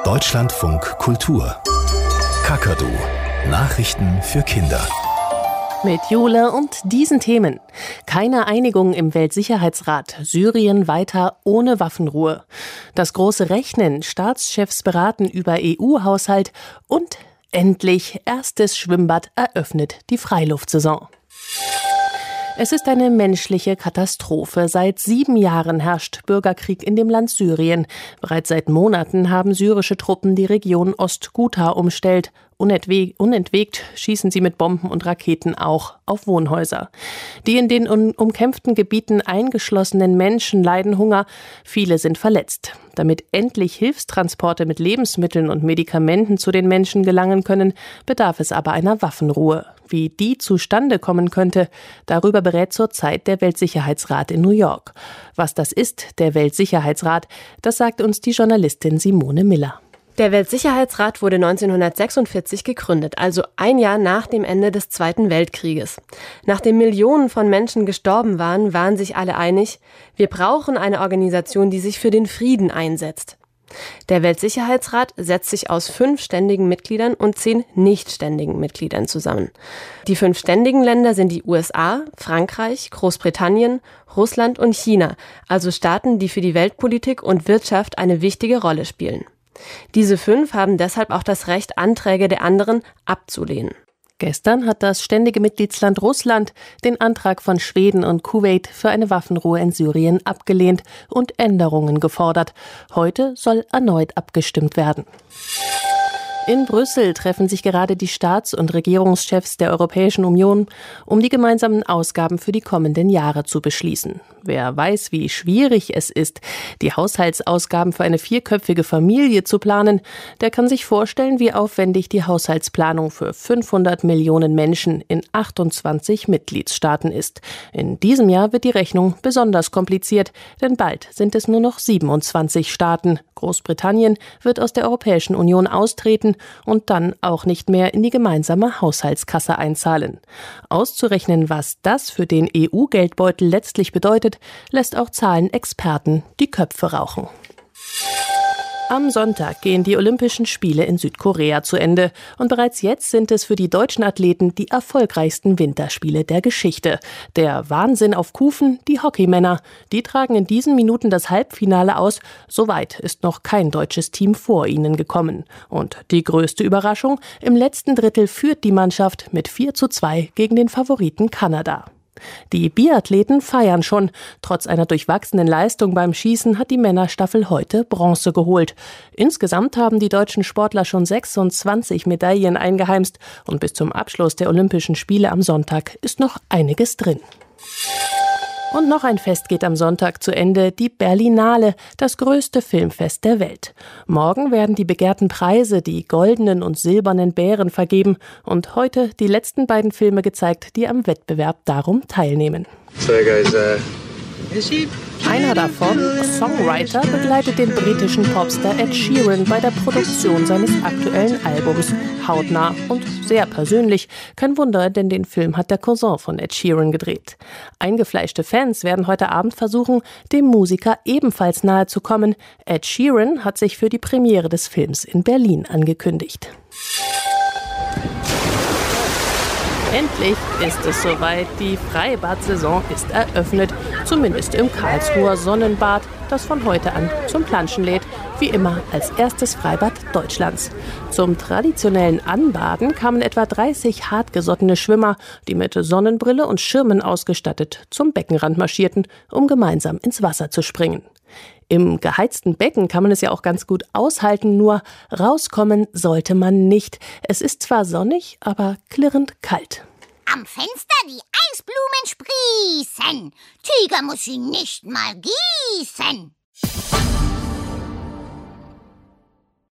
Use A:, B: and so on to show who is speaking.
A: Deutschlandfunk Kultur. Kakadu. Nachrichten für Kinder.
B: Mit Jule und diesen Themen. Keine Einigung im Weltsicherheitsrat. Syrien weiter ohne Waffenruhe. Das große Rechnen. Staatschefs beraten über EU-Haushalt. Und endlich erstes Schwimmbad eröffnet die Freiluftsaison. Es ist eine menschliche Katastrophe. Seit 7 Jahren herrscht Bürgerkrieg in dem Land Syrien. Bereits seit Monaten haben syrische Truppen die Region Ostghouta umstellt. Unentwegt schießen sie mit Bomben und Raketen auch auf Wohnhäuser. Die in den umkämpften Gebieten eingeschlossenen Menschen leiden Hunger. Viele sind verletzt. Damit endlich Hilfstransporte mit Lebensmitteln und Medikamenten zu den Menschen gelangen können, bedarf es aber einer Waffenruhe. Wie die zustande kommen könnte, darüber berät zurzeit der Weltsicherheitsrat in New York. Was das ist, der Weltsicherheitsrat, das sagt uns die Journalistin Simone Miller.
C: Der Weltsicherheitsrat wurde 1946 gegründet, also ein Jahr nach dem Ende des Zweiten Weltkrieges. Nachdem Millionen von Menschen gestorben waren sich alle einig, wir brauchen eine Organisation, die sich für den Frieden einsetzt. Der Weltsicherheitsrat setzt sich aus 5 ständigen Mitgliedern und 10 nicht ständigen Mitgliedern zusammen. Die 5 ständigen Länder sind die USA, Frankreich, Großbritannien, Russland und China, also Staaten, die für die Weltpolitik und Wirtschaft eine wichtige Rolle spielen. Diese 5 haben deshalb auch das Recht, Anträge der anderen abzulehnen.
B: Gestern hat das ständige Mitgliedsland Russland den Antrag von Schweden und Kuwait für eine Waffenruhe in Syrien abgelehnt und Änderungen gefordert. Heute soll erneut abgestimmt werden. In Brüssel treffen sich gerade die Staats- und Regierungschefs der Europäischen Union, um die gemeinsamen Ausgaben für die kommenden Jahre zu beschließen. Wer weiß, wie schwierig es ist, die Haushaltsausgaben für eine 4-köpfige Familie zu planen, der kann sich vorstellen, wie aufwendig die Haushaltsplanung für 500 Millionen Menschen in 28 Mitgliedstaaten ist. In diesem Jahr wird die Rechnung besonders kompliziert, denn bald sind es nur noch 27 Staaten. Großbritannien wird aus der Europäischen Union austreten und dann auch nicht mehr in die gemeinsame Haushaltskasse einzahlen. Auszurechnen, was das für den EU-Geldbeutel letztlich bedeutet, lässt auch Zahlenexperten die Köpfe rauchen. Am Sonntag gehen die Olympischen Spiele in Südkorea zu Ende und bereits jetzt sind es für die deutschen Athleten die erfolgreichsten Winterspiele der Geschichte. Der Wahnsinn auf Kufen, die Hockeymänner, die tragen in diesen Minuten das Halbfinale aus. Soweit ist noch kein deutsches Team vor ihnen gekommen. Und die größte Überraschung, im letzten Drittel führt die Mannschaft mit 4:2 gegen den Favoriten Kanada. Die Biathleten feiern schon. Trotz einer durchwachsenen Leistung beim Schießen hat die Männerstaffel heute Bronze geholt. Insgesamt haben die deutschen Sportler schon 26 Medaillen eingeheimst und bis zum Abschluss der Olympischen Spiele am Sonntag ist noch einiges drin. Und noch ein Fest geht am Sonntag zu Ende, die Berlinale, das größte Filmfest der Welt. Morgen werden die begehrten Preise, die goldenen und silbernen Bären, vergeben und heute die letzten beiden Filme gezeigt, die am Wettbewerb darum teilnehmen. Einer davon, Songwriter, begleitet den britischen Popstar Ed Sheeran bei der Produktion seines aktuellen Albums hautnah und sehr persönlich. Kein Wunder, denn den Film hat der Cousin von Ed Sheeran gedreht. Eingefleischte Fans werden heute Abend versuchen, dem Musiker ebenfalls nahe zu kommen. Ed Sheeran hat sich für die Premiere des Films in Berlin angekündigt. Endlich ist es soweit. Die Freibad-Saison ist eröffnet. Zumindest im Karlsruher Sonnenbad, das von heute an zum Planschen lädt. Wie immer als erstes Freibad Deutschlands. Zum traditionellen Anbaden kamen etwa 30 hartgesottene Schwimmer, die mit Sonnenbrille und Schirmen ausgestattet zum Beckenrand marschierten, um gemeinsam ins Wasser zu springen. Im geheizten Becken kann man es ja auch ganz gut aushalten, nur rauskommen sollte man nicht. Es ist zwar sonnig, aber klirrend kalt.
D: Am Fenster die Eisblumen sprießen, Tiger muss sie nicht mal gießen.